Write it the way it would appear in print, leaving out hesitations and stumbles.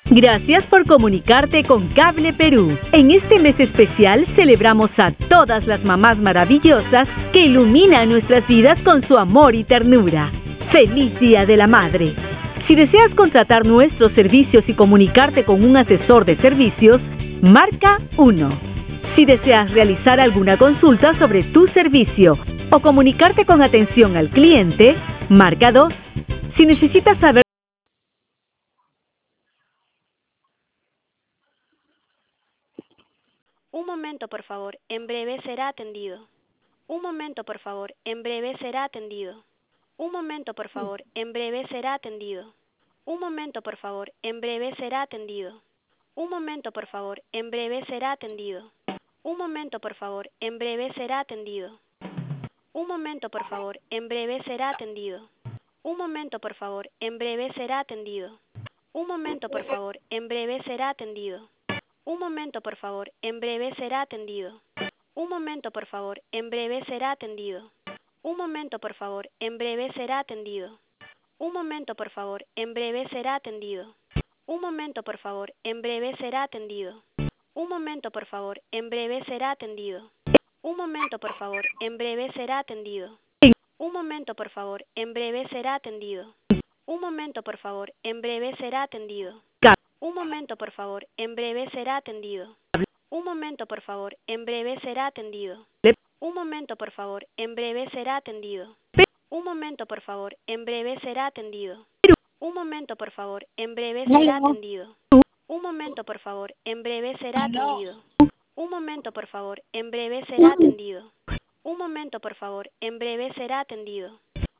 Gracias por comunicarte con Cable Perú. En este mes especial celebramos a todas las mamás maravillosas que iluminan nuestras vidas con su amor y ternura. ¡Feliz Día de la Madre! Si deseas contratar nuestros servicios y comunicarte con un asesor de servicios, marca 1. Si deseas realizar alguna consulta sobre tu servicio o comunicarte con atención al cliente, marca 2. Si necesitas saber Un momento, por favor, en breve será atendido. Un momento, por favor, en breve será atendido. Un momento, por favor, en breve será atendido. Un momento, por favor, en breve será atendido. Un momento, por favor, en breve será atendido. Un momento, por favor, en breve será atendido. Un momento, por favor, en breve será atendido. Un momento, por favor, en breve será atendido. Un momento, por favor, en breve será atendido. Un momento, por favor, en breve será atendido. Un momento, por favor, en breve será atendido. Un momento, por favor, en breve será atendido. Un momento, por favor, en breve será atendido. Un momento, por favor, en breve será atendido. Un momento, por favor, en breve será atendido. Un momento, por favor, en breve será atendido. Un momento, por favor, en breve será atendido. Un momento, por favor, en breve será atendido. Un momento, por favor, en breve será atendido. Un momento, por favor, en breve será atendido. Un momento, por favor, en breve será atendido. Un momento, por favor, en breve será atendido. Un momento, por favor, en breve será atendido. Un momento, por favor, en breve será atendido. Un momento, por favor, en breve será atendido. Un momento, por favor, en breve será atendido.